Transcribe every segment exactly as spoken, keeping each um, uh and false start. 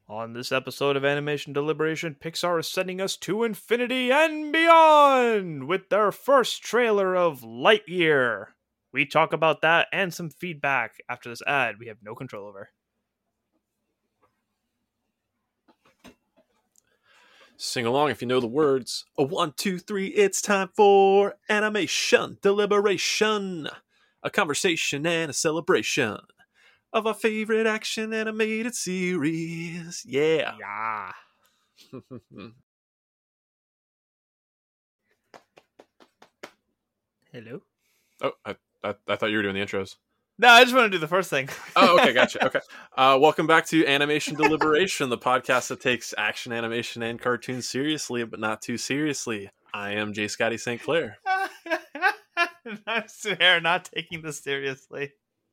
On this episode of Animation Deliberation, Pixar is sending us to infinity and beyond with their first trailer of Lightyear. We talk about that and some feedback after this ad we have no control over. Sing along if you know the words. A one, two, three, it's time for Animation Deliberation. A conversation and a celebration of our favorite action animated series. Yeah. Yeah. Hello? oh, I, I, I thought you were doing the intros. No, I just want to do the first thing. Oh, okay, gotcha. Okay. Uh, welcome back to Animation Deliberation, the podcast that takes action animation and cartoons seriously, but not too seriously. I am J. Scotty Saint Clair. I'm Suhair, not taking this seriously.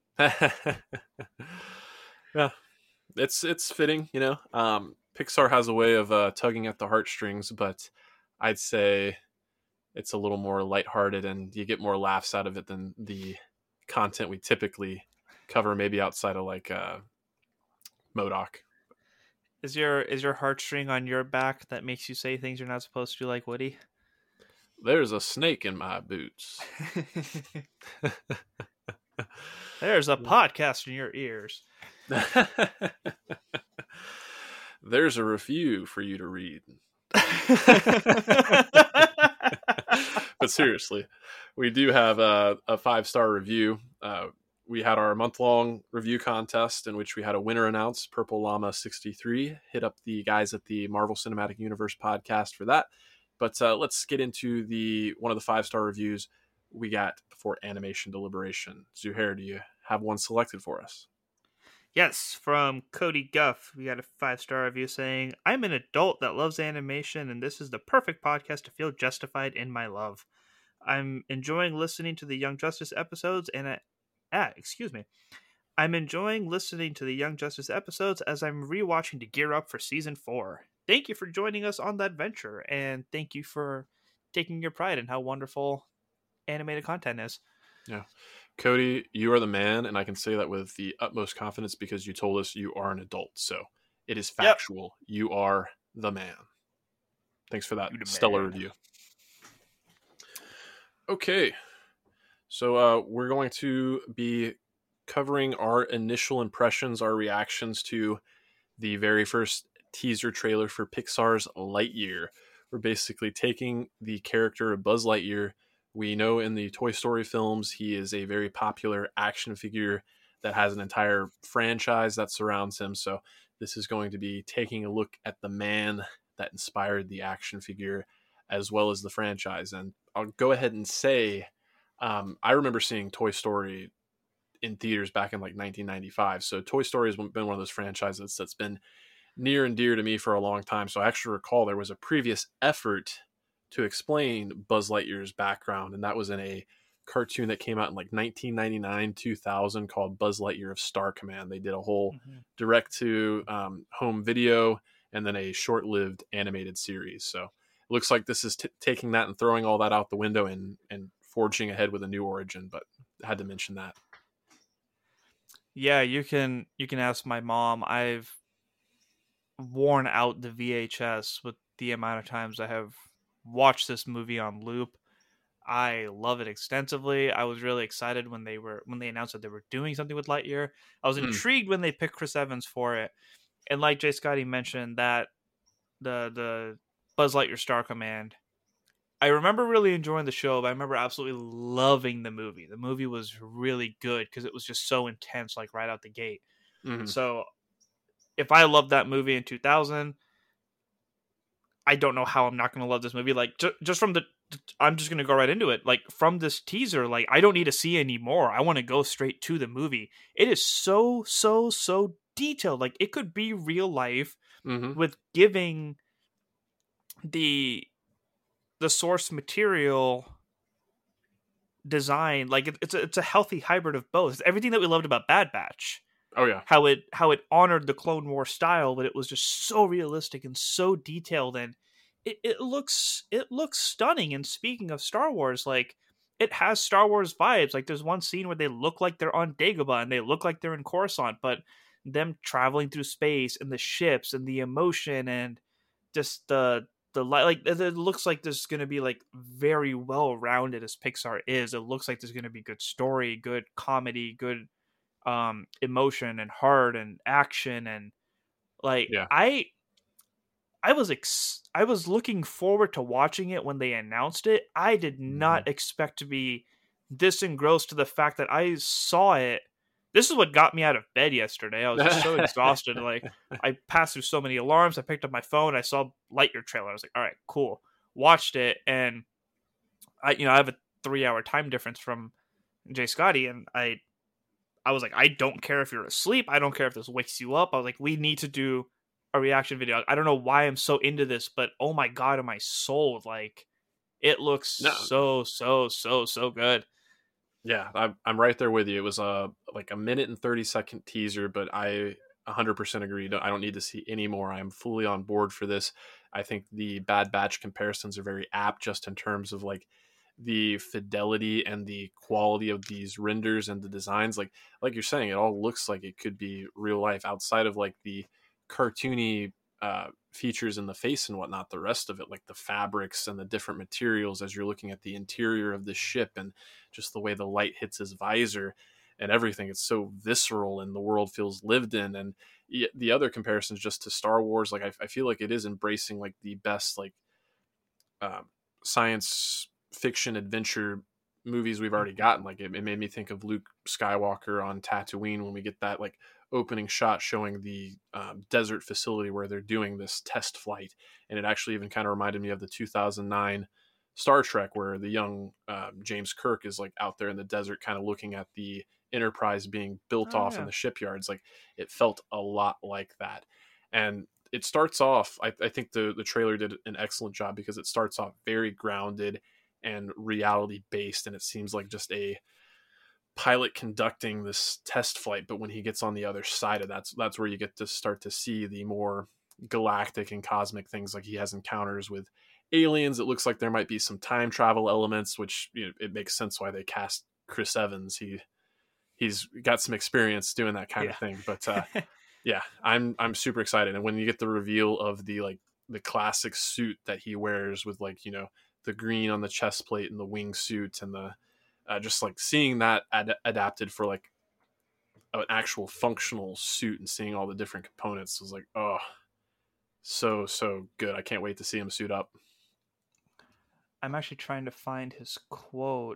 Yeah, it's it's fitting, you know. Um, Pixar has a way of uh, tugging at the heartstrings, but I'd say it's a little more lighthearted, and you get more laughs out of it than the content we typically cover, maybe outside of like uh, MODOK. Is your is your heartstring on your back that makes you say things you're not supposed to, like Woody? There's a snake in my boots. There's a podcast in your ears. There's a review for you to read. But seriously, we do have a, a five-star review. Uh, we had our month-long review contest in which we had a winner announced, Purple Llama sixty-three. Hit up the guys at the Marvel Cinematic Universe podcast for that. But uh, let's get into the one of the five-star reviews we got for Animation Deliberation. Zuhair, do you have one selected for us? Yes, from Cody Guff, we got a five-star review saying, I'm an adult that loves animation, and this is the perfect podcast to feel justified in my love. I'm enjoying listening to the Young Justice episodes, and I, ah, excuse me. I'm enjoying listening to the Young Justice episodes as I'm rewatching to gear up for season four. Thank you for joining us on that venture, and thank you for taking your pride in how wonderful animated content is. Yeah. Cody, you are the man, and I can say that with the utmost confidence because you told us you are an adult. So it is factual. Yep. You are the man. Thanks for that stellar review. Okay. So uh, we're going to be covering our initial impressions, our reactions to the very first teaser trailer for Pixar's Lightyear. We're basically taking the character of Buzz Lightyear. We know in the Toy Story films, he is a very popular action figure that has an entire franchise that surrounds him. So this is going to be taking a look at the man that inspired the action figure as well as the franchise. And I'll go ahead and say, um, I remember seeing Toy Story in theaters back in like nineteen ninety-five. So Toy Story has been one of those franchises that's been near and dear to me for a long time. So I actually recall there was a previous effort to explain Buzz Lightyear's background, and that was in a cartoon that came out in like nineteen ninety-nine, two thousand called Buzz Lightyear of Star Command. They did a whole mm-hmm. direct to um, home video and then a short-lived animated series. So it looks like this is t- taking that and throwing all that out the window and, and forging ahead with a new origin, but I had to mention that. Yeah, you can you can ask my mom. I've worn out the V H S with the amount of times I have watched this movie on loop. I love it extensively. I was really excited when they were when they announced that they were doing something with Lightyear. I was mm. intrigued when they picked Chris Evans for it. And like Jay Scotty mentioned, that the the Buzz Lightyear Star Command, I remember really enjoying the show, but I remember absolutely loving the movie. The movie was really good because it was just so intense, like right out the gate. Mm-hmm. So if I loved that movie in two thousand, I don't know how I'm not going to love this movie. Like, ju- just from the, I'm just going to go right into it. Like, from this teaser, like, I don't need to see any more. I want to go straight to the movie. It is so, so, so detailed. Like, it could be real life mm-hmm. with giving the, the source material design. Like, it, it's a, it's a healthy hybrid of both. It's everything that we loved about Bad Batch. Oh yeah, how it how it honored the Clone War style, but it was just so realistic and so detailed, and it, it looks it looks stunning. And speaking of Star Wars, like, it has Star Wars vibes. Like, there's one scene where they look like they're on Dagobah and they look like they're in Coruscant, but them traveling through space and the ships and the emotion and just the the li- like it it looks like this is going to be like very well rounded as Pixar is. It looks like there's going to be good story, good comedy, good um emotion and heart and action, and like Yeah. I I was ex- I was looking forward to watching it when they announced it. I did hmm not expect to be this engrossed to the fact that I saw it. This is what got me out of bed yesterday. I was just so exhausted. Like I passed through so many alarms. I picked up my phone. I saw Lightyear trailer. I was like, all right, cool. Watched it, and I, you know, I have a three-hour time difference from Jay Scotty, and I, I was like, I don't care if you're asleep. I don't care if this wakes you up. I was like, we need to do a reaction video. I don't know why I'm so into this, but oh my god, am I sold? Like, it looks no, so, so, so, so good. yeah, I'm I'm right there with you. It was a like a minute and thirty second teaser, but I one hundred percent agree. I don't need to see any more. I am fully on board for this. I think the Bad Batch comparisons are very apt, just in terms of like the fidelity and the quality of these renders and the designs. Like like you're saying, it all looks like it could be real life outside of like the cartoony uh, features in the face and whatnot. The rest of it, like the fabrics and the different materials, as you're looking at the interior of the ship and just the way the light hits his visor and everything, it's so visceral and the world feels lived in. And the other comparisons just to Star Wars, like I, I feel like it is embracing like the best like uh, science fiction adventure movies we've already gotten. Like it, it made me think of Luke Skywalker on Tatooine when we get that like opening shot showing the um, desert facility where they're doing this test flight, and it actually even kind of reminded me of the two thousand nine Star Trek, where the young uh, James Kirk is like out there in the desert kind of looking at the Enterprise being built Oh off in yeah. the shipyards. Like it felt a lot like that. And it starts off, I, I think the, the trailer did an excellent job because it starts off very grounded and reality based, and it seems like just a pilot conducting this test flight. But when he gets on the other side of that, that's where you get to start to see the more galactic and cosmic things. Like he has encounters with aliens. It looks like there might be some time travel elements, which, you know, it makes sense why they cast Chris Evans. He he's got some experience doing that kind Yeah. of thing. But uh, yeah, I'm I'm super excited. And when you get the reveal of the like the classic suit that he wears with like, you know, the green on the chest plate and the wingsuit and the uh, just like seeing that ad- adapted for like an actual functional suit and seeing all the different components was like, oh, so so good. I can't wait to see him suit up. I'm actually trying to find his quote.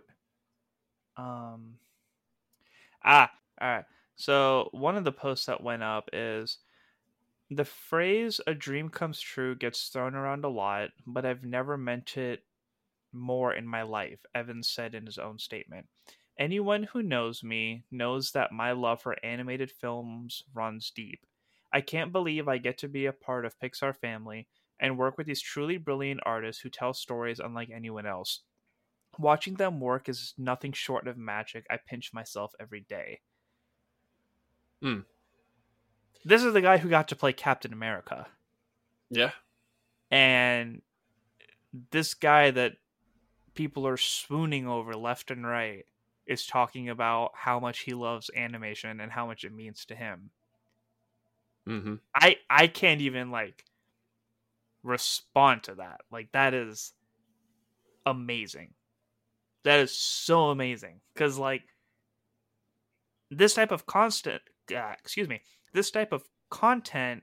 Um ah, all right. So one of the posts that went up is the phrase "a dream comes true" gets thrown around a lot, but I've never meant it more in my life, Evans said in his own statement. Anyone who knows me knows that my love for animated films runs deep. I can't believe I get to be a part of Pixar family and work with these truly brilliant artists who tell stories unlike anyone else. Watching them work is nothing short of magic. I pinch myself every day. Mm. This is the guy who got to play Captain America. Yeah. And this guy that people are swooning over left and right is talking about how much he loves animation and how much it means to him. Mm-hmm. I I can't even like respond to that. Like that is amazing. That is so amazing because like this type of constant, uh, excuse me, this type of content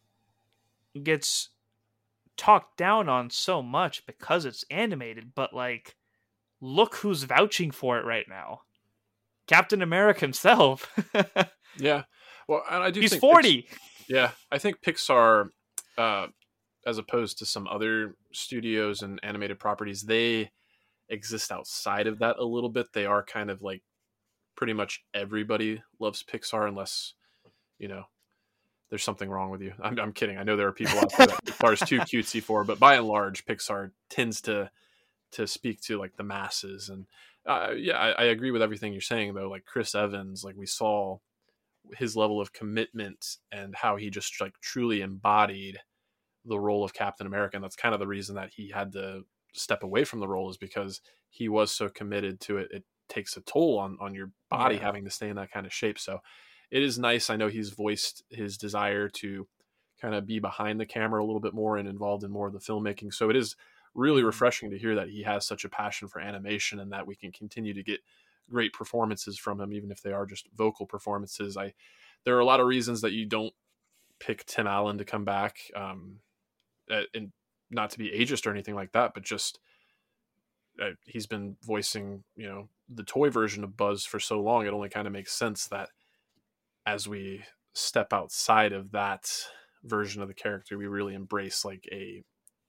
gets talked down on so much because it's animated, but like look who's vouching for it right now. Captain America himself. Yeah. Well, and I do He's think forty. Pix- yeah, I think Pixar, uh, as opposed to some other studios and animated properties, they exist outside of that a little bit. They are kind of like pretty much everybody loves Pixar unless, you know, there's something wrong with you. I'm, I'm kidding. I know there are people out there that Pixar is too cutesy for, but by and large, Pixar tends to to speak to like the masses. And uh, yeah, I, I agree with everything you're saying though. Like Chris Evans, like we saw his level of commitment and how he just like truly embodied the role of Captain America. And that's kind of the reason that he had to step away from the role, is because he was so committed to it. It takes a toll on, on your body Yeah. having to stay in that kind of shape. So it is nice. I know he's voiced his desire to kind of be behind the camera a little bit more and involved in more of the filmmaking. So it is really refreshing to hear that he has such a passion for animation and that we can continue to get great performances from him, even if they are just vocal performances. I there are a lot of reasons that you don't pick Tim Allen to come back, um, and not to be ageist or anything like that, but just uh, he's been voicing, you know, the toy version of Buzz for so long. It only kind of makes sense that as we step outside of that version of the character, we really embrace like a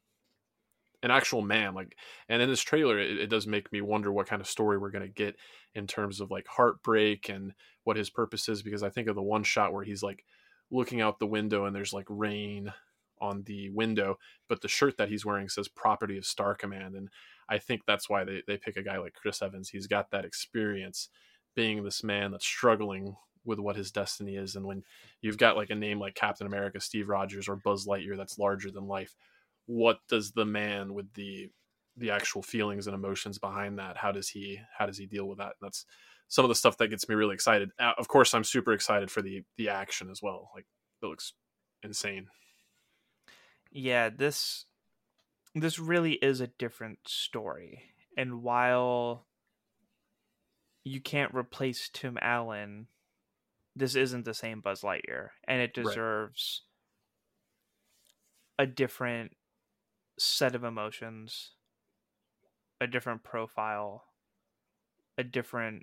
an actual man. Like, and in this trailer, it, it does make me wonder what kind of story we're going to get in terms of like heartbreak and what his purpose is, because I think of the one shot where he's like looking out the window and there's like rain on the window, but the shirt that he's wearing says property of Star Command. And I think that's why they, they pick a guy like Chris Evans. He's got that experience being this man that's struggling with what his destiny is. And when you've got like a name like Captain America, Steve Rogers, or Buzz Lightyear that's larger than life, what does the man with the the actual feelings and emotions behind that, how does he how does he deal with that? And that's some of the stuff that gets me really excited. Uh, of course, I'm super excited for the the action as well. Like, it looks insane. Yeah, this this really is a different story. And while you can't replace Tim Allen, this isn't the same Buzz Lightyear, and it deserves right. a different set of emotions, a different profile, a different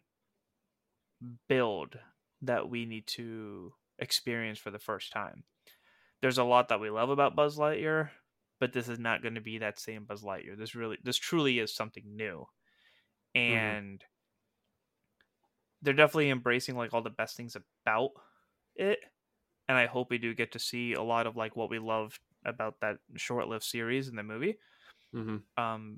build that we need to experience for the first time. There's a lot that we love about Buzz Lightyear, but this is not going to be that same Buzz Lightyear. This really, this truly is something new. And mm-hmm. they're definitely embracing like all the best things about it. And I hope we do get to see a lot of like what we loved about that short-lived series in the movie. Mm-hmm. Um,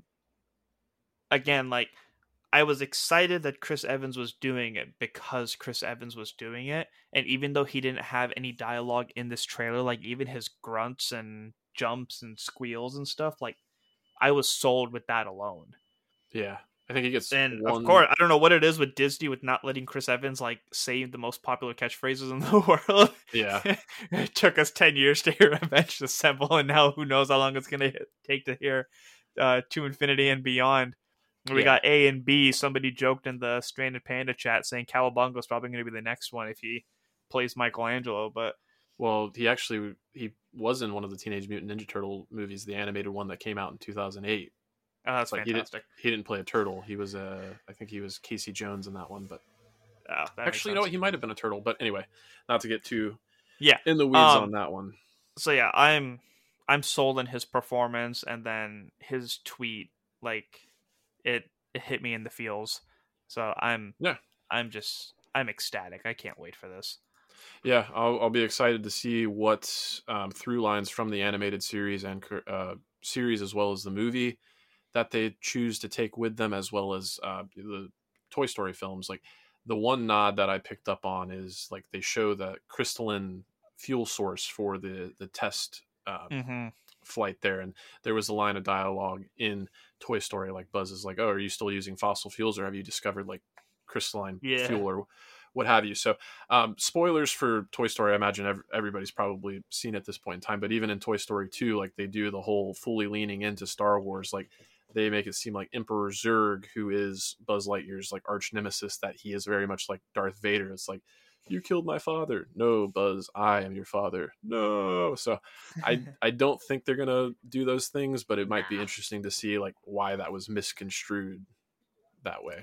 again, like, I was excited that Chris Evans was doing it because Chris Evans was doing it. And even though he didn't have any dialogue in this trailer, like even his grunts and jumps and squeals and stuff, like, I was sold with that alone. Yeah. I think he gets And one... of course, I don't know what it is with Disney with not letting Chris Evans like say the most popular catchphrases in the world. Yeah. It took us ten years to hear Avenged Assemble, and now who knows how long it's going to take to hear uh, To Infinity and Beyond. We yeah. got A and B. Somebody joked in the Stranded Panda chat saying Cowabunga is probably going to be the next one if he plays Michelangelo. But well, he actually he was in one of the Teenage Mutant Ninja Turtle movies, the animated one that came out in two thousand eight. Oh, that's like fantastic. He, did, he didn't play a turtle. He was a, uh, I think he was Casey Jones in that one. But oh, that actually, you know what? He might have been a turtle. But anyway, not to get too yeah in the weeds um, on that one. So yeah, I'm I'm sold on his performance, and then his tweet, like it. It hit me in the feels, so I'm yeah I'm just I'm ecstatic. I can't wait for this. Yeah, I'll, I'll be excited to see what um, through lines from the animated series and uh, series as well as the movie that they choose to take with them, as well as uh, the Toy Story films. Like, the one nod that I picked up on is like they show the crystalline fuel source for the the test uh, mm-hmm. flight there, and there was a line of dialogue in Toy Story, like Buzz is like, oh, are you still using fossil fuels, or have you discovered like crystalline yeah. fuel or what have you? So um spoilers for Toy Story, I imagine ev- everybody's probably seen at this point in time, but even in Toy Story two, like they do the whole fully leaning into Star Wars. Like, they make it seem like Emperor Zurg, who is Buzz Lightyear's like arch nemesis, that he is very much like Darth Vader. It's like, you killed my father. No, Buzz, I am your father. No. So I I don't think they're going to do those things, but it might be interesting to see like why that was misconstrued that way.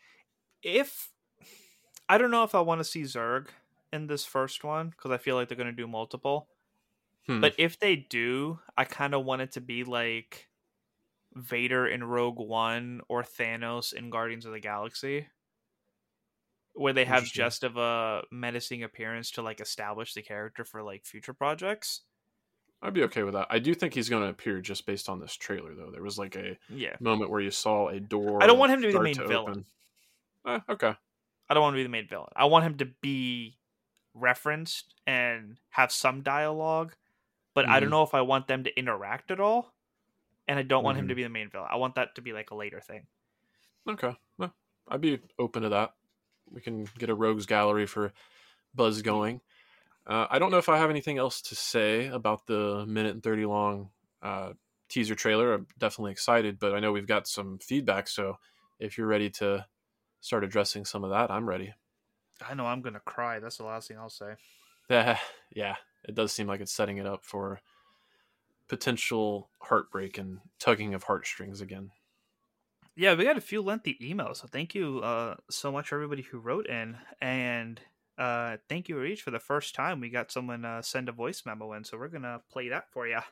If I don't know if I want to see Zurg in this first one, because I feel like they're going to do multiple. Hmm. But if they do, I kind of want it to be like Vader in Rogue One or Thanos in Guardians of the Galaxy, where they have just of a menacing appearance to like establish the character for like future projects. I'd be okay with that. I do think he's going to appear just based on this trailer, though. There was like a yeah. moment where you saw a door. I don't want him to be the main villain. Eh, okay. I don't want him to be the main villain. I want him to be referenced and have some dialogue, but mm-hmm. I don't know if I want them to interact at all. And I don't want mm-hmm. him to be the main villain. I want that to be like a later thing. Okay. Well, I'd be open to that. We can get a rogues gallery for buzz going. Uh, I don't know if I have anything else to say about the minute and thirty long uh, teaser trailer. I'm definitely excited, but I know we've got some feedback. So if you're ready to start addressing some of that, I'm ready. I know I'm gonna cry. That's the last thing I'll say. Yeah, yeah, it does seem like it's setting it up for potential heartbreak and tugging of heartstrings again. Yeah, we got a few lengthy emails, so thank you uh, so much for everybody who wrote in, and uh, thank you, Reach, for the first time we got someone uh, send a voice memo in, so we're gonna play that for you.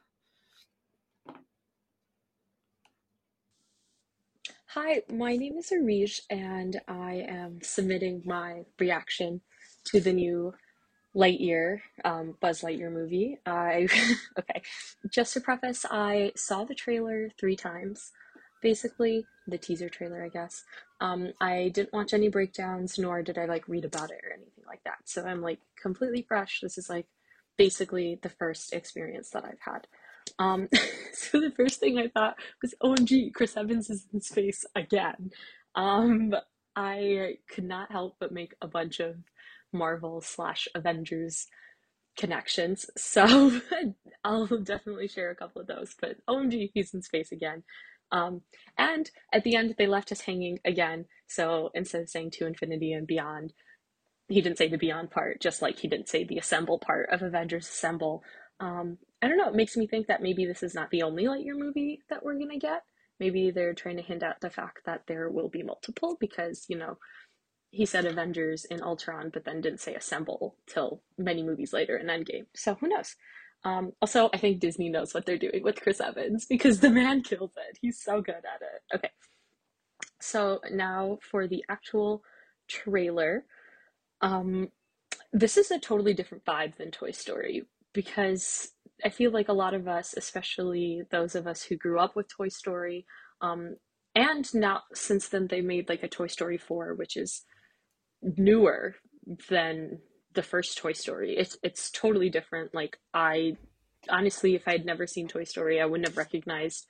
Hi, my name is Arish, and I am submitting my reaction to the new Lightyear, um, Buzz Lightyear movie. I okay, just to preface, I saw the trailer three times, basically the teaser trailer, I guess. Um, I didn't watch any breakdowns, nor did I like read about it or anything like that. So I'm like completely fresh. This is like basically the first experience that I've had. Um, so the first thing I thought was, O M G, Chris Evans is in space again. Um, I could not help but make a bunch of Marvel slash Avengers connections. So I'll definitely share a couple of those. But O M G, he's in space again. Um, and at the end, they left us hanging again. So instead of saying to infinity and beyond, he didn't say the beyond part, just like he didn't say the assemble part of Avengers Assemble. Um, I don't know. It makes me think that maybe this is not the only Lightyear movie that we're gonna get. Maybe they're trying to hint at the fact that there will be multiple because, you know, he said Avengers in Ultron, but then didn't say Assemble till many movies later in Endgame. So who knows? Um, also, I think Disney knows what they're doing with Chris Evans because the man kills it. He's so good at it. Okay, so now for the actual trailer. Um, this is a totally different vibe than Toy Story because I feel like a lot of us, especially those of us who grew up with Toy Story, um, and now since then they made like a Toy Story four, which is newer than the first Toy Story. It's it's totally different. Like I honestly, if I'd never seen Toy Story, I wouldn't have recognized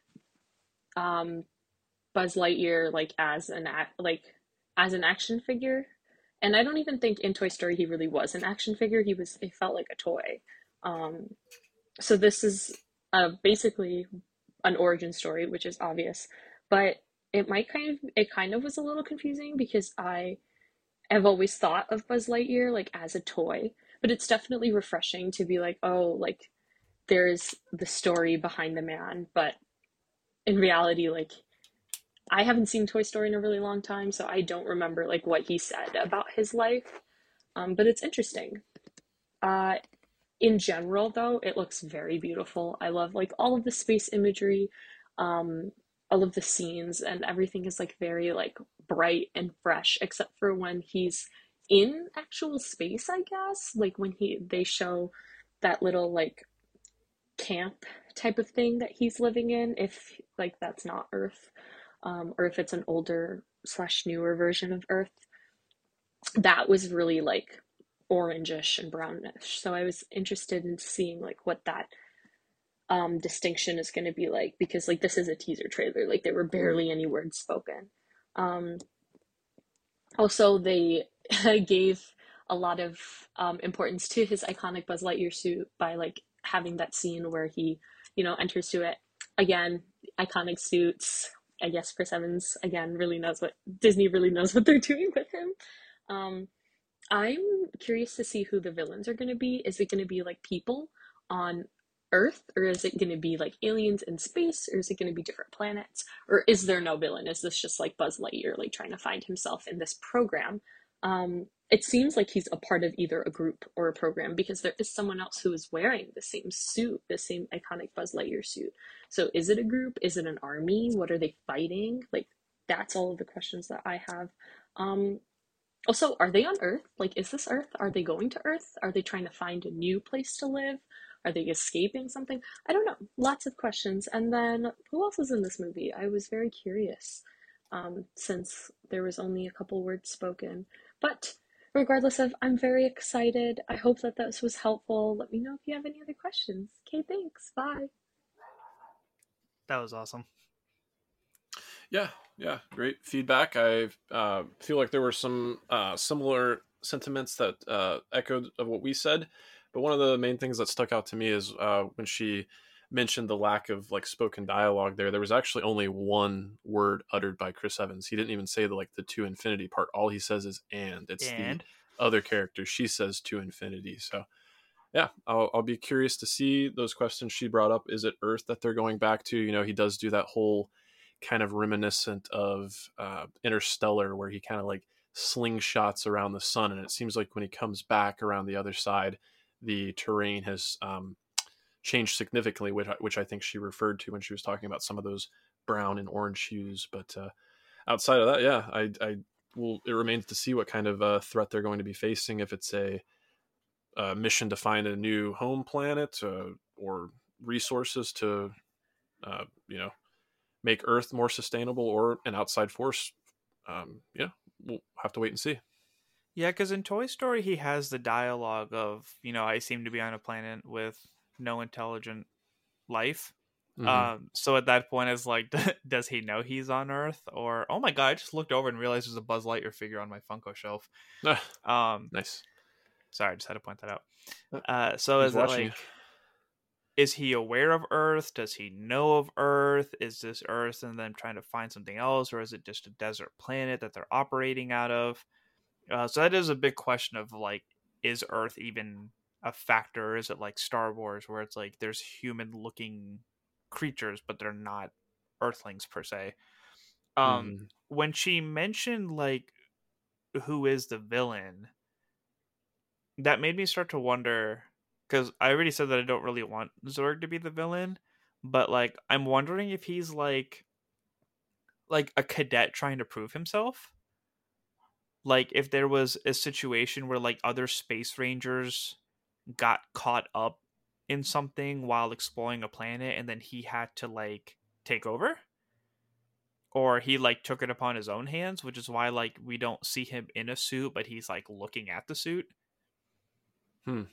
um, Buzz Lightyear like as an act like as an action figure. And I don't even think in Toy Story he really was an action figure. He was it felt like a toy. Um, so this is uh, basically an origin story, which is obvious, but it might kind of it kind of was a little confusing because I have always thought of Buzz Lightyear like as a toy, but it's definitely refreshing to be like, oh, like there's the story behind the man, but in reality, like I haven't seen Toy Story in a really long time, so I don't remember like what he said about his life. Um, but it's interesting. Uh, in general, though, it looks very beautiful. I love like all of the space imagery, um, all of the scenes, and everything is like very like bright and fresh, except for when he's in actual space, I guess. Like when he they show that little like camp type of thing that he's living in, if like that's not Earth, um, or if it's an older slash newer version of Earth. That was really like orangish and brownish. So I was interested in seeing like what that um distinction is going to be like because like this is a teaser trailer. Like there were barely any words spoken. Um also they gave a lot of um importance to his iconic Buzz Lightyear suit by like having that scene where he, you know, enters to it. Again, iconic suits. I guess Chris Evans again really knows what Disney really knows what they're doing with him. Um I'm curious to see who the villains are going to be. Is it going to be like people on Earth, or is it going to be like aliens in space, or is it going to be different planets, or is there no villain? Is this just like Buzz Lightyear, like trying to find himself in this program? Um, it seems like he's a part of either a group or a program because there is someone else who is wearing the same suit, the same iconic Buzz Lightyear suit. So is it a group? Is it an army? What are they fighting? Like that's all of the questions that I have. Um, also, are they on Earth? Like, is this Earth? Are they going to Earth? Are they trying to find a new place to live? Are they escaping something? I don't know. Lots of questions. And then, who else is in this movie? I was very curious um, since there was only a couple words spoken. But regardless of, I'm very excited. I hope that this was helpful. Let me know if you have any other questions. Okay, thanks. Bye. That was awesome. Yeah, yeah, great feedback. I uh, feel like there were some uh, similar sentiments that uh, echoed of what we said, but one of the main things that stuck out to me is uh, when she mentioned the lack of like spoken dialogue there. There was actually only one word uttered by Chris Evans. He didn't even say the like the to infinity part. All he says is "and." It's And the other character. She says "to infinity." So yeah, I'll, I'll be curious to see those questions she brought up. Is it Earth that they're going back to? You know, he does do that whole kind of reminiscent of uh, Interstellar, where he kind of like slingshots around the sun, and it seems like when he comes back around the other side, the terrain has um, changed significantly, which, which I think she referred to when she was talking about some of those brown and orange hues. But uh, outside of that, yeah, I, I will. It remains to see what kind of uh, threat they're going to be facing. If it's a, a mission to find a new home planet uh, or resources to, uh, you know, make Earth more sustainable, or an outside force. Um, yeah, we'll have to wait and see. yeah, because in Toy Story he has the dialogue of, you know, I seem to be on a planet with no intelligent life. Mm-hmm. Um, so at that point, it's like, does he know he's on Earth? Or, oh my god, I just looked over and realized there's a Buzz Lightyear figure on my Funko shelf. um, nice. Sorry, I just had to point that out. Uh, so He's is it watching like, is he aware of Earth? Does he know of Earth? Is this Earth and then trying to find something else? Or is it just a desert planet that they're operating out of? Uh, so that is a big question of like, is Earth even a factor? Or is it like Star Wars, where it's like there's human looking creatures, but they're not Earthlings per se? Um, mm-hmm. When she mentioned like, who is the villain, that made me start to wonder, because I already said that I don't really want Zorg to be the villain, but like I'm wondering if he's like like a cadet trying to prove himself. Like if there was a situation where like other space rangers got caught up in something while exploring a planet, and then he had to like take over, or he like took it upon his own hands, which is why like we don't see him in a suit, but he's like looking at the suit. Hmm.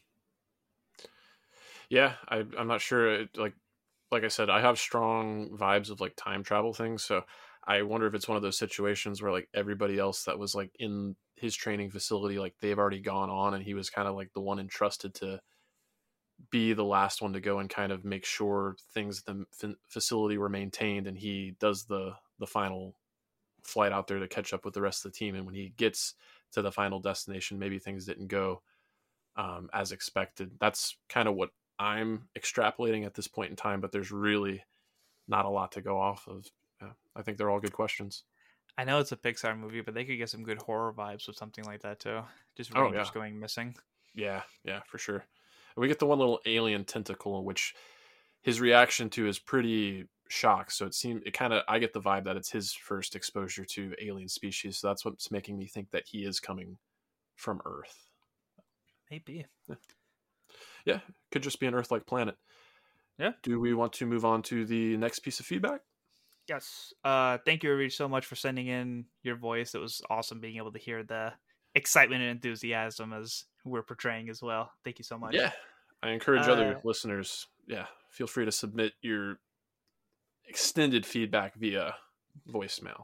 Yeah, I, I'm not sure. It, like, like I said, I have strong vibes of like time travel things. So I wonder if it's one of those situations where like everybody else that was like in his training facility, like they've already gone on, and he was kind of like the one entrusted to be the last one to go and kind of make sure things at the f- facility were maintained. And he does the the final flight out there to catch up with the rest of the team. And when he gets to the final destination, maybe things didn't go um, as expected. That's kind of what I'm extrapolating at this point in time, but there's really not a lot to go off of. Yeah, I think they're all good questions. I know it's a Pixar movie, but they could get some good horror vibes with something like that too. Just Oh, rangers yeah. going missing. Yeah, yeah, for sure. We get the one little alien tentacle, which his reaction to is pretty shocked. So it seemed it kind of I get the vibe that it's his first exposure to alien species. So that's what's making me think that he is coming from Earth. Maybe. Yeah, yeah, could just be an Earth-like planet. Yeah. Do we want to move on to the next piece of feedback? Yes. Uh, thank you, Arish, so much for sending in your voice. It was awesome being able to hear the excitement and enthusiasm as we're portraying as well. Thank you so much. Yeah. I encourage Uh, other listeners, yeah, feel free to submit your extended feedback via voicemail.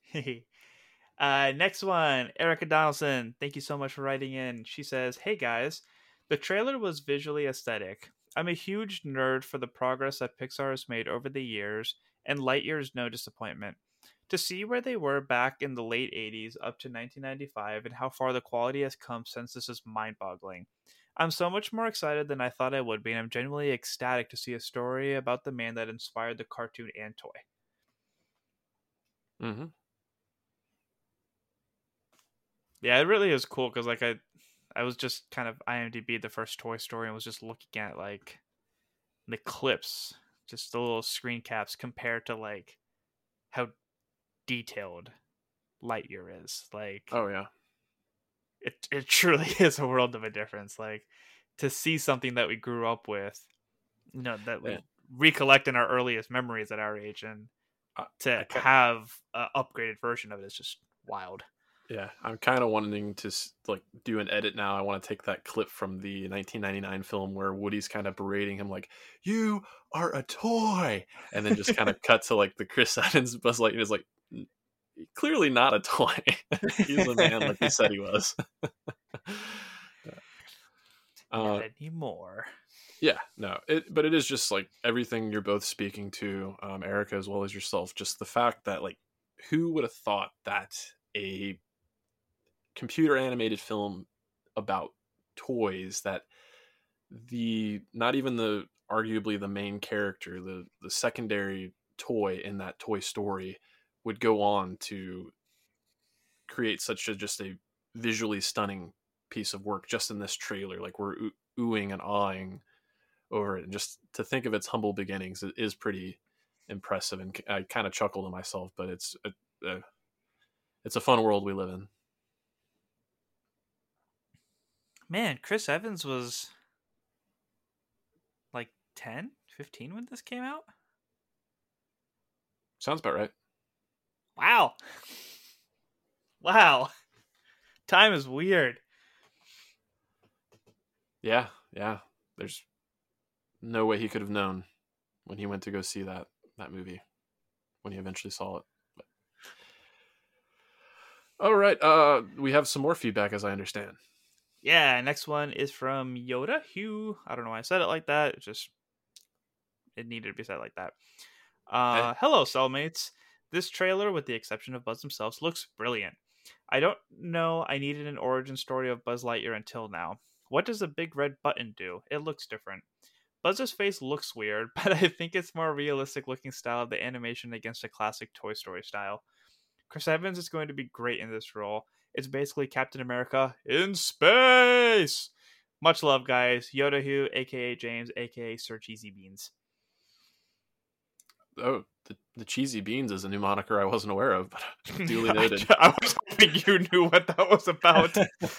uh, next one, Erica Donaldson. Thank you so much for writing in. She says, "Hey guys, the trailer was visually aesthetic. I'm a huge nerd for the progress that Pixar has made over the years, and Lightyear is no disappointment. To see where they were back in the late eighties up to nineteen ninety-five and how far the quality has come since this is mind-boggling. I'm so much more excited than I thought I would be, and I'm genuinely ecstatic to see a story about the man that inspired the cartoon and toy." Mm-hmm. Yeah, it really is cool because like I, I was just kind of IMDb the first Toy Story and was just looking at like the clips, just the little screen caps compared to like how detailed Lightyear is. Like, Oh, yeah. it it truly is a world of a difference. Like, to see something that we grew up with, you know, that we Yeah. recollect in our earliest memories at our age, and I, to I ca- have an upgraded version of it is just wild. yeah, I'm kind of wanting to s- like do an edit now. I want to take that clip from the nineteen ninety-nine film where Woody's kind of berating him like, "You are a toy," and then just kind of cut to like the Chris Evans Buzz Lightyear is like, "N- clearly not a toy. He's a man like he said he was." uh, Not anymore. Yeah, no, it, but it is just like everything you're both speaking to, um, Erica, as well as yourself. Just the fact that, like, who would have thought that a computer animated film about toys, that the not even the arguably the main character, the the secondary toy in that Toy Story, would go on to create such a just a visually stunning piece of work just in this trailer. Like, we're oo- oohing and awing over it, and just to think of its humble beginnings, it is pretty impressive. And I kind of chuckle to myself, but it's a, a, it's a fun world we live in. Man, Chris Evans was like ten, fifteen when this came out. Sounds about right. Wow. Wow. Time is weird. Yeah, yeah. There's no way he could have known when he went to go see that that movie, when he eventually saw it. But... All right, uh, we have some more feedback, as I understand. Yeah, next one is from Yoda Hugh. I don't know why I said it like that. It just it needed to be said like that. Uh, Hey. Hello, cellmates. This trailer, with the exception of Buzz himself, looks brilliant. I don't know I needed an origin story of Buzz Lightyear until now. What does the big red button do? It looks different. Buzz's face looks weird, but I think it's more realistic looking style of the animation against a classic Toy Story style. Chris Evans is going to be great in this role. It's basically Captain America in space! Much love, guys. Yoda Hugh, aka James, aka Sir Cheesy Beans. Oh, the, the Cheesy Beans is a new moniker I wasn't aware of, but duly noted. I, I was hoping you knew what that was about.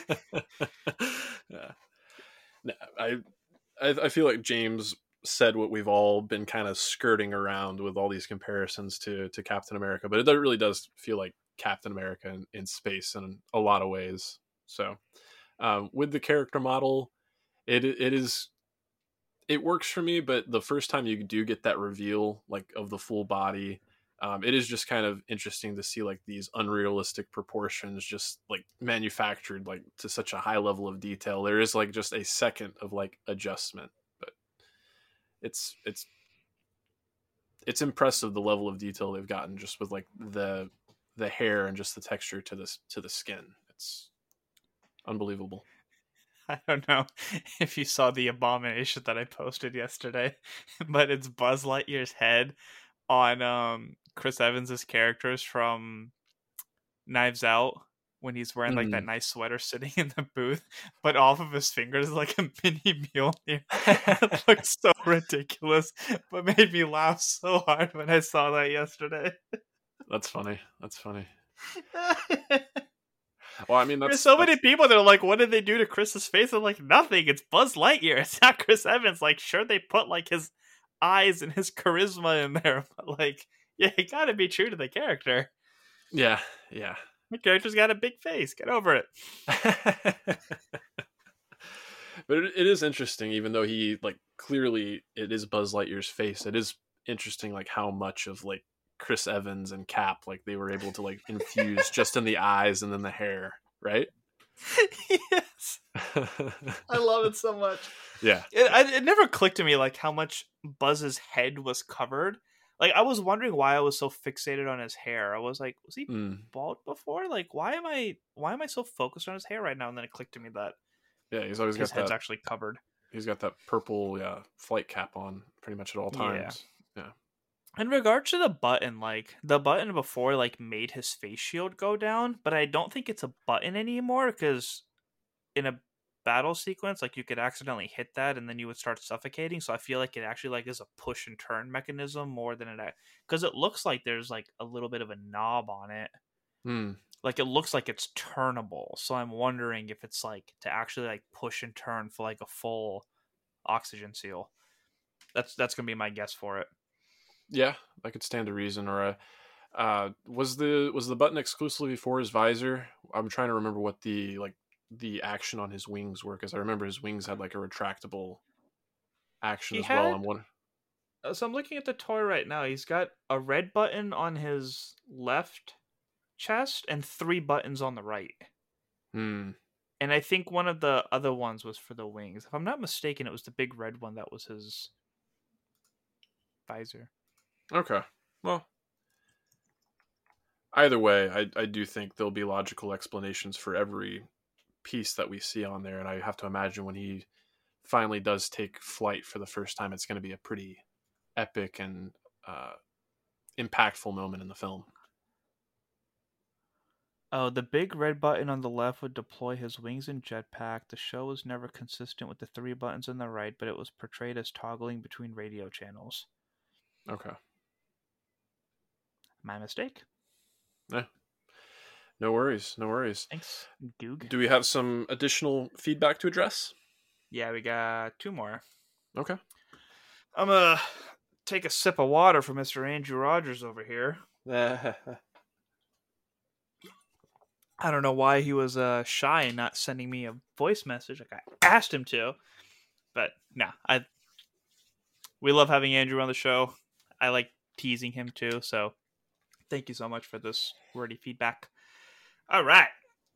Yeah. No, I, I I feel like James said what we've all been kind of skirting around with all these comparisons to to Captain America, but it really does feel like Captain America in, in space in a lot of ways. So, um, with the character model, it it is it works for me. But the first time you do get that reveal, like, of the full body, um, it is just kind of interesting to see, like, these unrealistic proportions, just like manufactured like to such a high level of detail. There is like just a second of like adjustment, but it's it's it's impressive the level of detail they've gotten just with like the the hair and just the texture to this to the skin. It's unbelievable. I don't know if you saw the abomination that I posted yesterday, but it's Buzz Lightyear's head on um, Chris Evans's characters from Knives Out when he's wearing like that Mm. nice sweater sitting in the booth, but off of his fingers is like a mini Mjolnir. It looks so ridiculous, but made me laugh so hard when I saw that yesterday. That's funny. That's funny. Well, I mean, that's There's so that's, many people that are like, what did they do to Chris's face? I'm like, nothing. It's Buzz Lightyear. It's not Chris Evans. Like, sure, they put like his eyes and his charisma in there, but like, yeah, you gotta be true to the character. yeah, yeah. The character's got a big face. Get over it. But it, it is interesting, even though he like clearly it is Buzz Lightyear's face. It is interesting, like, how much of like Chris Evans and Cap, like, they were able to like infuse just in the eyes and then the hair, right? Yes, I love it so much. Yeah, It, I, it never clicked to me like how much Buzz's head was covered. Like, I was wondering why I was so fixated on his hair. I was like, was he mm. bald before? Like, why am I why am I so focused on his hair right now? And then it clicked to me that Yeah, he's always his got head's that. actually covered. He's got that purple, yeah, flight cap on pretty much at all times. Yeah. In regards to the button, like, the button before like made his face shield go down, but I don't think it's a button anymore because in a battle sequence, like, you could accidentally hit that and then you would start suffocating. So I feel like it actually like is a push and turn mechanism more than it, because it looks like there's like a little bit of a knob on it. Hmm. Like, it looks like it's turnable. So I'm wondering if it's like to actually like push and turn for like a full oxygen seal. That's that's gonna be my guess for it. Yeah, that could stand to reason. Or a, uh, was the was the button exclusively for his visor? I'm trying to remember what the like the action on his wings were, because I remember his wings had like a retractable action He as well. had- I'm wondering. Uh, So I'm looking at the toy right now. He's got a red button on his left chest and three buttons on the right. Hmm. And I think one of the other ones was for the wings. If I'm not mistaken, it was the big red one that was his visor. Okay. Well, either way, I, I do think there'll be logical explanations for every piece that we see on there. And I have to imagine when he finally does take flight for the first time, it's going to be a pretty epic and uh, impactful moment in the film. Oh, the big red button on the left would deploy his wings and jetpack. The show was never consistent with the three buttons on the right, but it was portrayed as toggling between radio channels. Okay. My mistake. Yeah. No worries. No worries. Thanks, Goog. Do we have some additional feedback to address? Yeah, we got two more. Okay. I'm gonna take a sip of water for Mister Andrew Rogers over here. I don't know why he was uh, shy and not sending me a voice message like I asked him to. But no, I we love having Andrew on the show. I like teasing him too, so thank you so much for this wordy feedback. All right.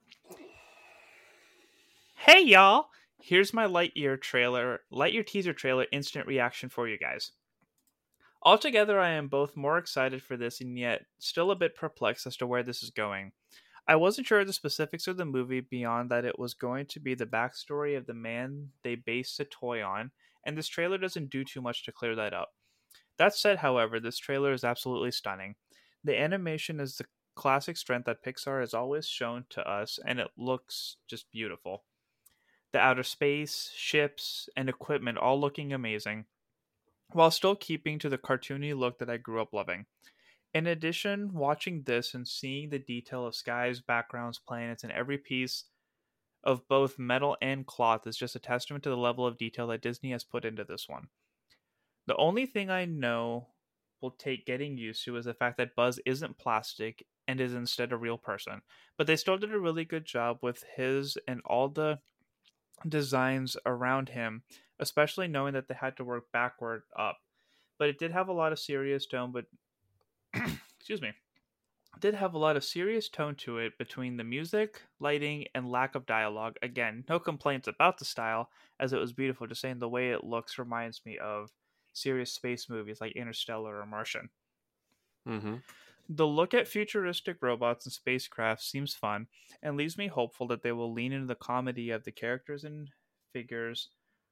Hey y'all, here's my Lightyear trailer, Lightyear teaser trailer instant reaction for you guys. Altogether, I am both more excited for this and yet still a bit perplexed as to where this is going. I wasn't sure of the specifics of the movie beyond that it was going to be the backstory of the man they based the toy on, and this trailer doesn't do too much to clear that up. That said, however, this trailer is absolutely stunning. The animation is the classic strength that Pixar has always shown to us, and it looks just beautiful. The outer space, ships, and equipment all looking amazing, while still keeping to the cartoony look that I grew up loving. In addition, watching this and seeing the detail of skies, backgrounds, planets, and every piece of both metal and cloth is just a testament to the level of detail that Disney has put into this one. The only thing I know will take getting used to is the fact that Buzz isn't plastic and is instead a real person. But they still did a really good job with his and all the designs around him, especially knowing that they had to work backward up. But it did have a lot of serious tone, but excuse me, it did have a lot of serious tone to it between the music, lighting, and lack of dialogue. Again, no complaints about the style, as it was beautiful, just saying the way it looks reminds me of serious space movies like Interstellar or Martian. Mm-hmm. The look at futuristic robots and spacecraft seems fun, and leaves me hopeful that they will lean into the comedy of the characters and figures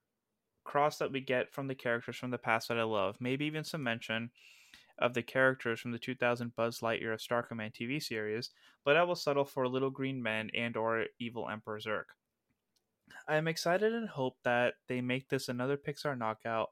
cross that we get from the characters from the past that I love. Maybe even some mention of the characters from the two thousand Buzz Lightyear of Star Command T V series, but I will settle for Little Green Men and or Evil Emperor Zurg. I am excited and hope that they make this another Pixar knockout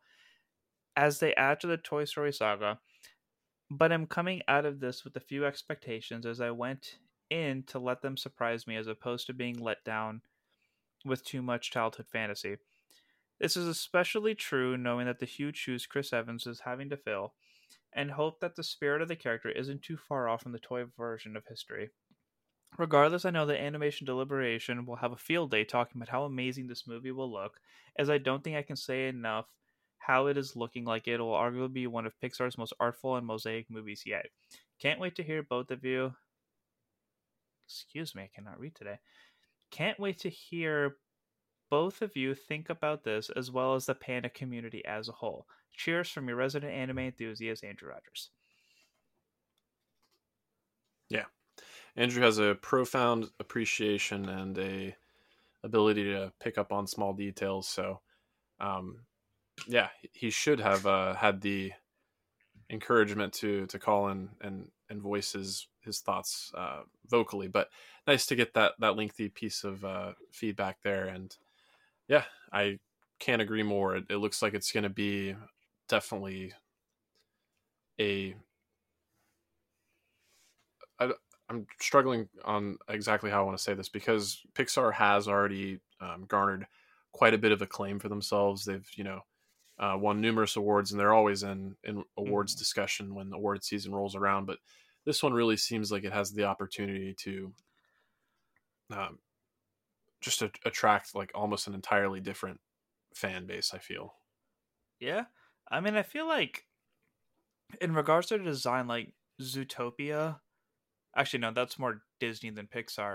as they add to the Toy Story saga, but I'm coming out of this with a few expectations as I went in to let them surprise me as opposed to being let down with too much childhood fantasy. This is especially true knowing that the huge shoes Chris Evans is having to fill, and hope that the spirit of the character isn't too far off from the toy version of history. Regardless, I know that Animation Deliberation will have a field day talking about how amazing this movie will look, as I don't think I can say enough how it is looking like it will arguably be one of Pixar's most artful and mosaic movies yet. Can't wait to hear both of you. Excuse me, I cannot read today. Can't wait to hear both of you think about this as well as the Panda community as a whole. Cheers from your resident anime enthusiast, Andrew Rogers. Yeah. Andrew has a profound appreciation and a ability to pick up on small details. So, um, yeah, he should have uh, had the encouragement to to call in and and voice his, his thoughts uh, vocally. But nice to get that that lengthy piece of uh, feedback there. And yeah, I can't agree more. It, it looks like it's going to be definitely a. I, I'm struggling on exactly how I want to say this because Pixar has already um, garnered quite a bit of acclaim for themselves. They've, you know, uh, won numerous awards, and they're always in, in awards mm-hmm. discussion when the award season rolls around. But this one really seems like it has the opportunity to um, just a- attract like almost an entirely different fan base, I feel. Yeah. I mean, I feel like in regards to the design, like Zootopia, actually, no, that's more Disney than Pixar.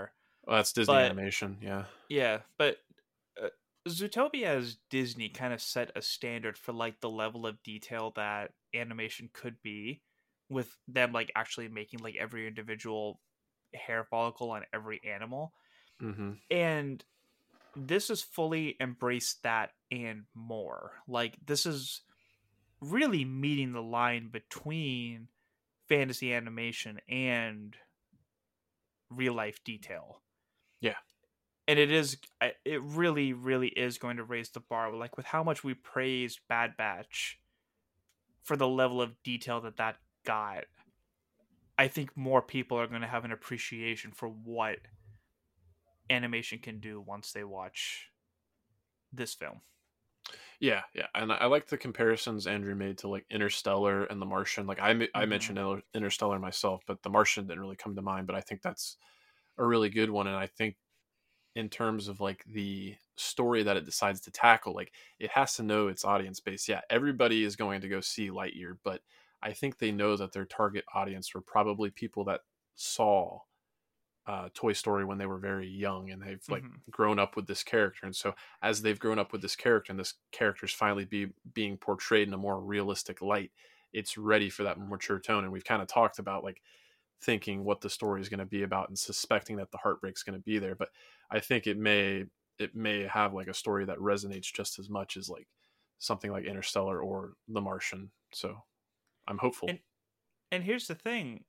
Well, that's Disney But Animation, yeah. yeah, but uh, Zootopia as Disney kind of set a standard for like the level of detail that animation could be, with them like actually making like every individual hair follicle on every animal. Mm-hmm. And this has fully embraced that and more. Like this is really meeting the line between fantasy animation and real life detail. Yeah. And it is it really really is going to raise the bar, like with how much we praised Bad Batch for the level of detail that that got. I think more people are going to have an appreciation for what animation can do once they watch this film. Yeah, yeah, and I I like the comparisons Andrew made to like Interstellar and The Martian. Like I, I Mm-hmm. mentioned Inter- Interstellar myself, but The Martian didn't really come to mind. But I think that's a really good one, and I think in terms of like the story that it decides to tackle, like it has to know its audience base. Yeah, everybody is going to go see Lightyear, but I think they know that their target audience were probably people that saw uh, Toy Story when they were very young, and they've like Mm-hmm. grown up with this character. And so as they've grown up with this character, and this character is finally be being portrayed in a more realistic light, it's ready for that mature tone. And we've kind of talked about like thinking what the story is going to be about and suspecting that the heartbreak's going to be there. But I think it may it may have like a story that resonates just as much as like something like Interstellar or The Martian. So I'm hopeful. And and here's the thing.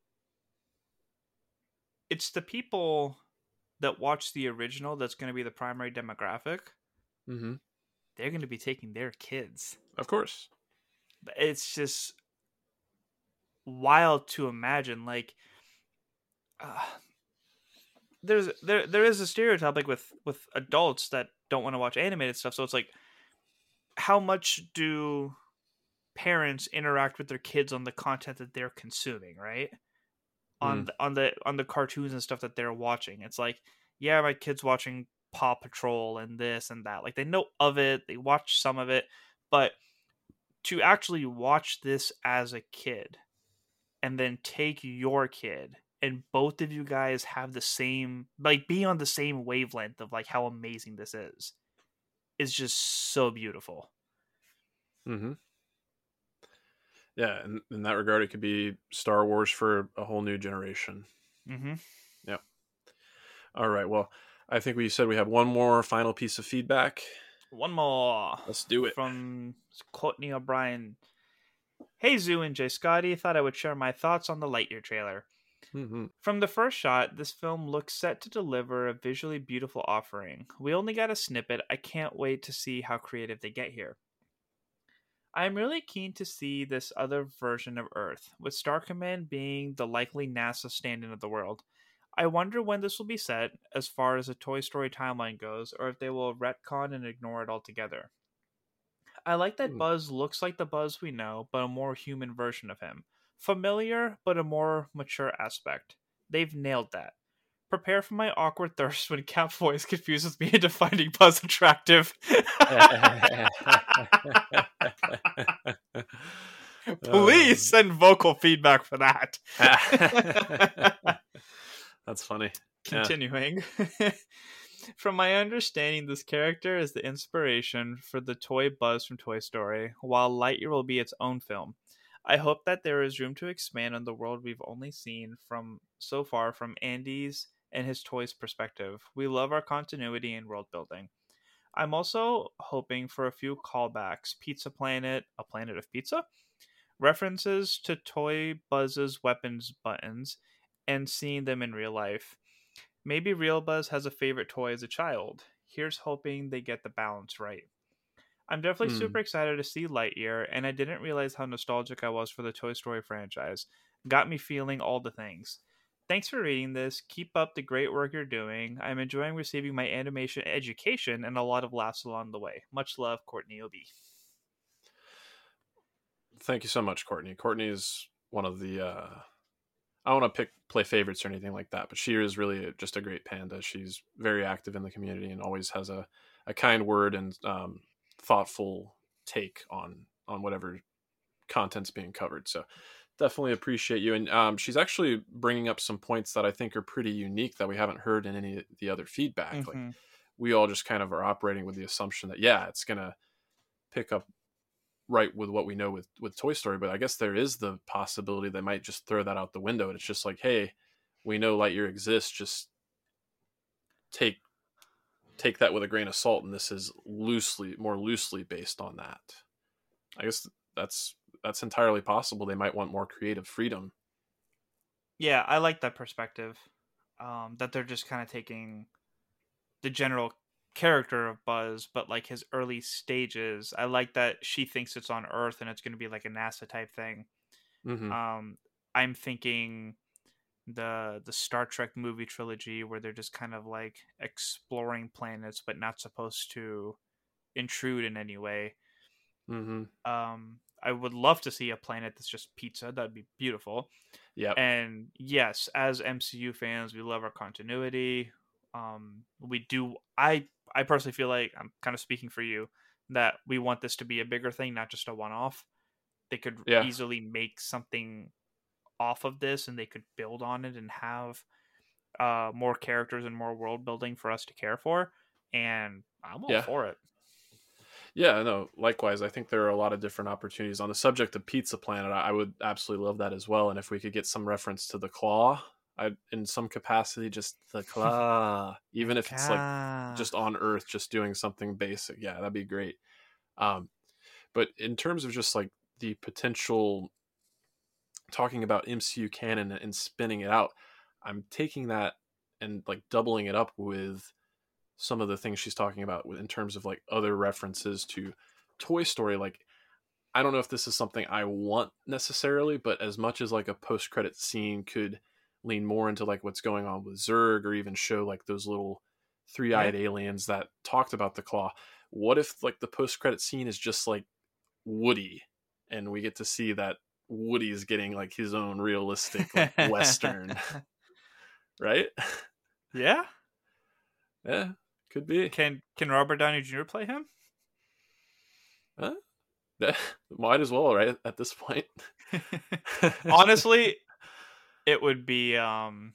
It's the people that watch the original that's going to be the primary demographic. Mm-hmm. They're going to be taking their kids. Of course. It's just wild to imagine. Like, uh, there's there there is a stereotype like with with adults that don't want to watch animated stuff. So it's like, how much do parents interact with their kids on the content that they're consuming, right? On Mm. the, on the on the cartoons and stuff that they're watching. It's like, yeah, my kid's watching Paw Patrol and this and that. Like they know of it, they watch some of it, but to actually watch this as a kid and then take your kid and both of you guys have the same, like be on the same wavelength of like how amazing this is is just so beautiful. Mm-hmm. Yeah, in, in that regard, it could be Star Wars for a whole new generation. Mm-hmm. Yeah. All right. Well, I think we said we have one more final piece of feedback. One more. Let's do it. From Courtney O'Brien. Hey, Zoo and Jay Scotty. Thought I would share my thoughts on the Lightyear trailer. Mm-hmm. From the first shot, this film looks set to deliver a visually beautiful offering. We only got a snippet. I can't wait to see how creative they get here. I am really keen to see this other version of Earth, with Star Command being the likely NASA stand-in of the world. I wonder when this will be set, as far as the Toy Story timeline goes, or if they will retcon and ignore it altogether. I like that Buzz looks like the Buzz we know, but a more human version of him. Familiar, but a more mature aspect. They've nailed that. Prepare for my awkward thirst when Cap Voice confuses me into finding Buzz attractive. Please send vocal feedback for that. That's funny. Continuing. Yeah. From my understanding, this character is the inspiration for the toy Buzz from Toy Story, while Lightyear will be its own film. I hope that there is room to expand on the world we've only seen from so far from Andy's and his toys perspective. We love our continuity and world building. I'm also hoping for a few callbacks. Pizza Planet, a planet of pizza, references to Toy Buzz's weapons buttons, and seeing them in real life. Maybe Real Buzz has a favorite toy as a child. Here's hoping they get the balance right. I'm definitely mm. super excited to see Lightyear, and I didn't realize how nostalgic I was for the Toy Story franchise. Got me feeling all the things. Thanks for reading this. Keep up the great work you're doing. I'm enjoying receiving my animation education and a lot of laughs along the way. Much love, Courtney O B. Thank you so much, Courtney. Courtney is one of the... Uh... I don't want to pick play favorites or anything like that, but she is really just a great panda. She's very active in the community and always has a, a kind word and um, thoughtful take on on whatever content's being covered. So definitely appreciate you. And um, she's actually bringing up some points that I think are pretty unique that we haven't heard in any of the other feedback. Like, Mm-hmm. we all just kind of are operating with the assumption that, yeah, it's going to pick up right with what we know with, with Toy Story. But I guess there is the possibility they might just throw that out the window. And it's just like, hey, we know Lightyear exists. Just take take that with a grain of salt. And this is loosely, more loosely based on that. I guess that's that's entirely possible. They might want more creative freedom. Yeah, I like that perspective. Um, that they're just kind of taking the general character of Buzz, but like his early stages. I like that she thinks it's on Earth and it's going to be like a NASA type thing. Mm-hmm. Um, I'm thinking the the Star Trek movie trilogy where they're just kind of like exploring planets, but not supposed to intrude in any way. Mm-hmm. Um, I would love to see a planet that's just pizza. That'd be beautiful. Yep. And yes, as M C U fans, we love our continuity. Um, we do. I I personally feel like I'm kind of speaking for you that we want this to be a bigger thing, not just a one-off. They could Yeah. easily make something off of this, and they could build on it and have uh, more characters and more world building for us to care for. And I'm all Yeah. for it. Yeah, no, likewise. I think there are a lot of different opportunities. On the subject of Pizza Planet, I I would absolutely love that as well. And if we could get some reference to the claw, I, in some capacity, just the claw, even if it's like just on Earth, just doing something basic. Yeah, that'd be great. Um, but in terms of just like the potential, talking about M C U canon and spinning it out, I'm taking that and like doubling it up with some of the things she's talking about in terms of like other references to Toy Story. Like, I don't know if this is something I want necessarily, but as much as like a post-credit scene could lean more into like what's going on with Zurg, or even show like those little three-eyed Yeah. aliens that talked about the claw, what if like the post-credit scene is just like Woody, and we get to see that Woody's getting like his own realistic like Western, right? Yeah. Yeah, could be. Can Can Robert Downey Junior play him? Huh? Yeah, might as well, right? At this point. Honestly, it would be um,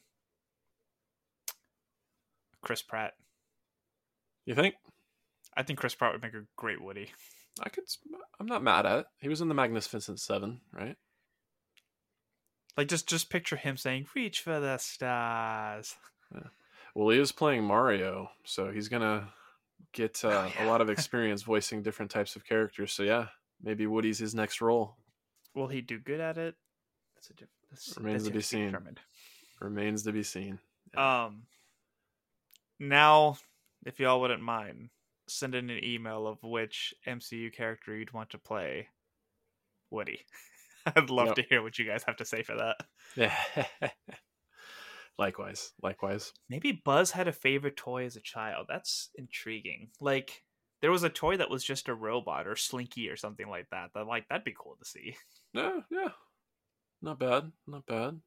Chris Pratt. You think? I think Chris Pratt would make a great Woody. I could. I'm not mad at it. He was in the Magnificent Seven, right? Like just just picture him saying "Reach for the stars." Yeah. Well, he is playing Mario, so he's gonna get uh, Oh, yeah. a lot of experience voicing different types of characters. So yeah, maybe Woody's his next role. Will he do good at it? That's a diff- that's, Remains that's to be yet to seen. determined. Remains to be seen. Um. Now, if y'all wouldn't mind, send in an email of which M C U character you'd want to play Woody. I'd love Yep. to hear what you guys have to say for that. Yeah. Likewise. Likewise. Maybe Buzz had a favorite toy as a child. That's intriguing. Like there was a toy that was just a robot or Slinky or something like that. That like that'd be cool to see. Yeah. Yeah. Not bad. Not bad.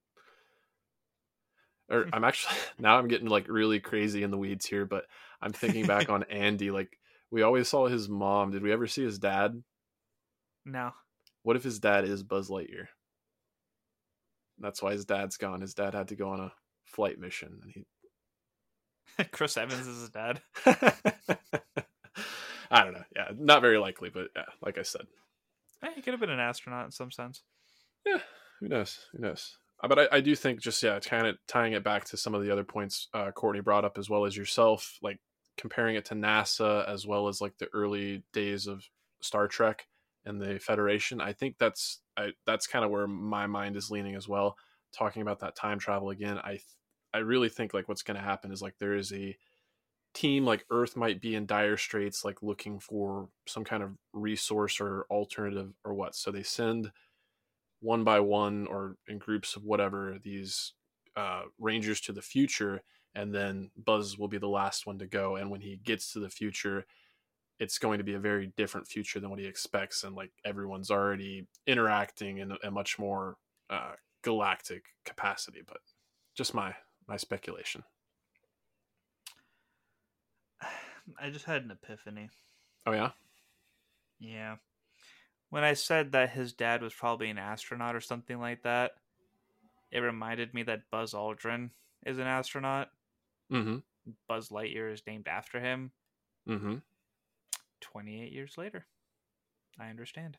Or I'm actually now I'm getting like really crazy in the weeds here, but I'm thinking back on Andy. Like, we always saw his mom. Did we ever see his dad? No. What if his dad is Buzz Lightyear? That's why his dad's gone. His dad had to go on a flight mission, and he. Chris Evans is his dad. I don't know. Yeah, not very likely, but yeah, like I said. Eh, he could have been an astronaut in some sense. Yeah, who knows? Who knows? Uh, But I, I do think just, yeah, kind of tying it back to some of the other points uh, Courtney brought up, as well as yourself, like comparing it to NASA as well as like the early days of Star Trek and the Federation. I think that's I, that's kind of where my mind is leaning as well. Talking about that time travel again, I th- I really think like what's going to happen is like there is a team, like Earth might be in dire straits, like looking for some kind of resource or alternative or what. So they send one by one or in groups of whatever these uh, rangers to the future, and then Buzz will be the last one to go. And when he gets to the future, it's going to be a very different future than what he expects, and like everyone's already interacting in a, a much more uh, galactic capacity. But just my my speculation. I just had an epiphany. Oh yeah. Yeah. when I said that his dad was probably an astronaut or something like that, it reminded me that Buzz Aldrin is an astronaut. Mm-hmm. Buzz Lightyear is named after him. Mm-hmm. twenty-eight years later. I understand.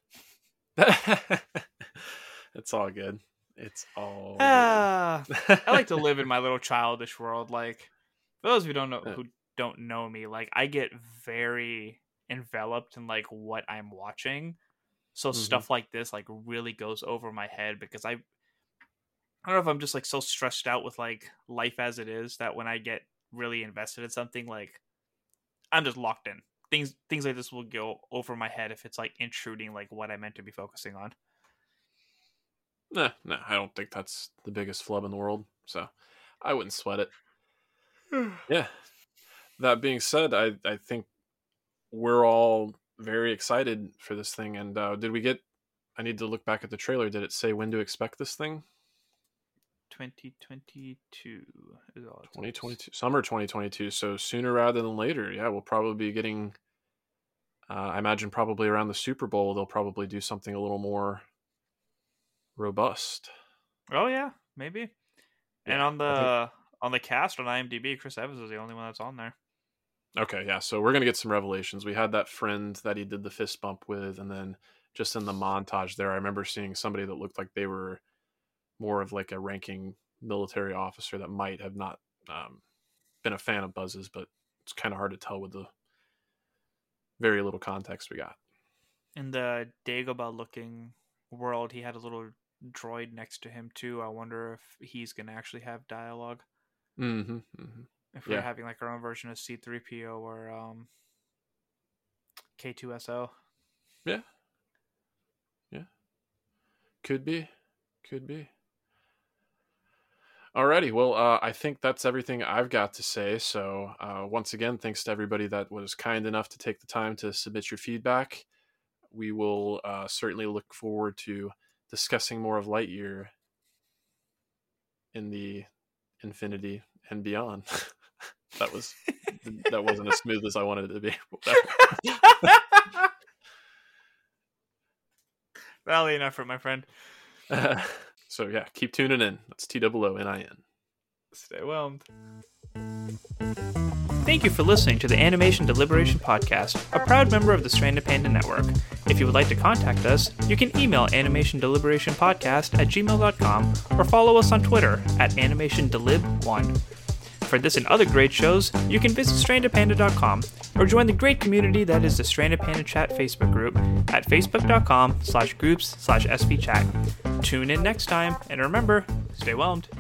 It's all good. It's all Ah, good. I like to live in my little childish world. Like, for those who don't know who don't know me, like I get very enveloped in like what I'm watching. So Mm-hmm. stuff like this like really goes over my head because I I don't know if I'm just like so stressed out with like life as it is that when I get really invested in something, like I'm just locked in. Things things like this will go over my head if it's like intruding like what I meant to be focusing on. Nah, no, I don't think that's the biggest flub in the world, so I wouldn't sweat it. Yeah. That being said, I, I think we're all very excited for this thing. And uh, did we get... I need to look back at the trailer. Did it say when to expect this thing? twenty twenty-two is all it twenty twenty-two. says. Summer twenty twenty-two, so sooner rather than later. Yeah, we'll probably be getting... Uh, I imagine probably around the Super Bowl, they'll probably do something a little more robust. Oh yeah, maybe. Yeah, and on the I think... on the cast on IMDb, Chris Evans is the only one that's on there. Okay, yeah, so we're going to get some revelations. We had that friend that he did the fist bump with, and then just in the montage there, I remember seeing somebody that looked like they were more of like a ranking military officer that might have not um, been a fan of Buzz's, but it's kind of hard to tell with the very little context we got. In the Dagobah looking world, he had a little droid next to him too. I wonder if he's going to actually have dialogue. Mm-hmm, mm-hmm. If we're Yeah. having like our own version of C three P O or um, K two S O. Yeah. Yeah. Could be. Could be. Alrighty, well, uh, I think that's everything I've got to say. So, uh, once again, thanks to everybody that was kind enough to take the time to submit your feedback. We will uh, certainly look forward to discussing more of Lightyear in the infinity and beyond. that was that wasn't as smooth as I wanted it to be. Valiant effort, my friend. Uh, so yeah, keep tuning in. That's T O O N I N. Stay whelmed. Thank you for listening to the Animation Deliberation Podcast, a proud member of the Stranded Panda Network. If you would like to contact us, you can email animationdeliberationpodcast at gmail dot com or follow us on Twitter at animationdelib one. For this and other great shows, you can visit stranded panda dot com or join the great community that is the Stranded Panda Chat Facebook group at facebook dot com slash groups slash S V chat. Tune in next time, and remember, stay whelmed.